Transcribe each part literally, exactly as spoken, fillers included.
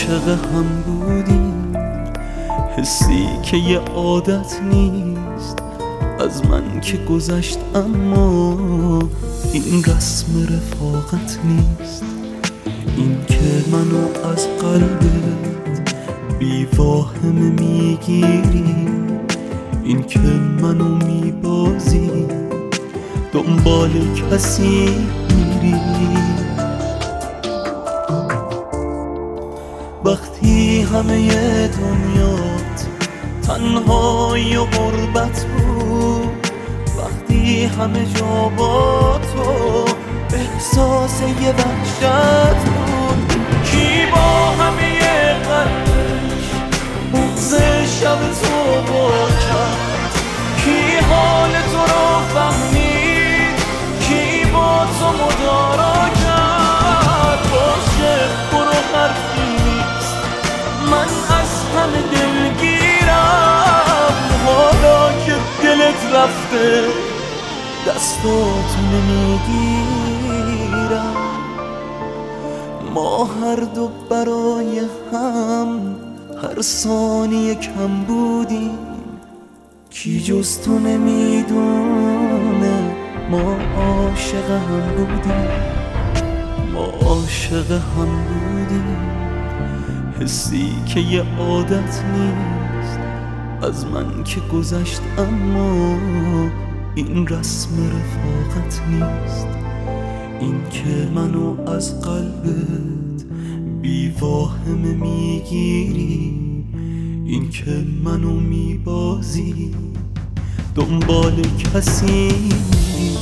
عاشق هم بودیم، حسی که یه عادت نیست از من که گذشت، اما این رسم رفاقت نیست. این که منو از قلبت بی واهمه میگیری، این که منو میبازی دنبال کسی میری. وقتی همه دنیات تنهایی و غربت بود، وقتی همه جا با تو احساس یه وحشت بود، کی با همه قلبش بغض شب تو با کرد، کی حال تو رو فهمید، کی با تو مدارا کرد. باشه برو حرفی نیست، من از همه دلگیرم، حالا که دلت رفته دستاتو نمیگیرم. ما هر دو برای هم هر ثانیه کم بودیم، کی جز تو نمیدونه ما عاشق هم بودیم. ما عاشق هم بودیم، حسی که یه عادت نیست از من که گذشت، اما این رسم رفاقت نیست. این که منو از قلبت بی واهمه میگیری، این که منو میبازی دنبال کسی میری.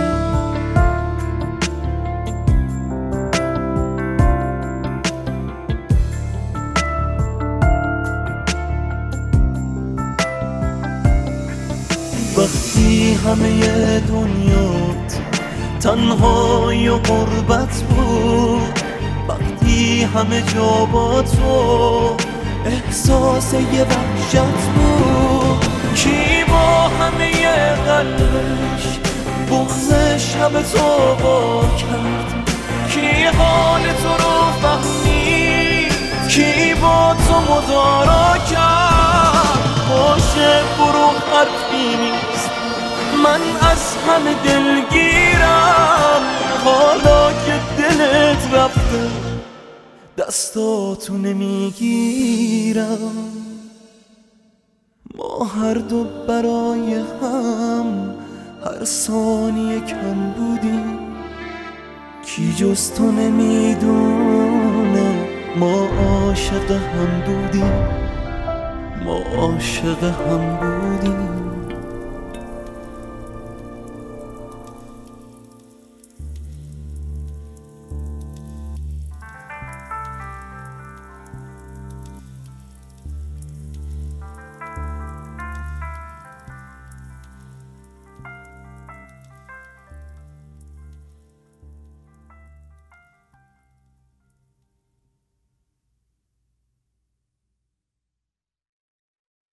وقتی همه دنیات تنهایی و غربت بود، وقتی همه جا با تو احساس یه وحشت بود، کی با همه قلبش بغض شب تو با کرد، کی حال تو رو فهمید، کی با تو مدارا کرد. باشه برو حرفی نیست، من از همه دلگیرم، حالا که دلت رفته دستاتو نمیگیرم. ما هر دو برای هم هر ثانیه کم بودیم، کی جز تو نمیدونه ما عاشق هم بودیم. ما عاشق هم بودیم.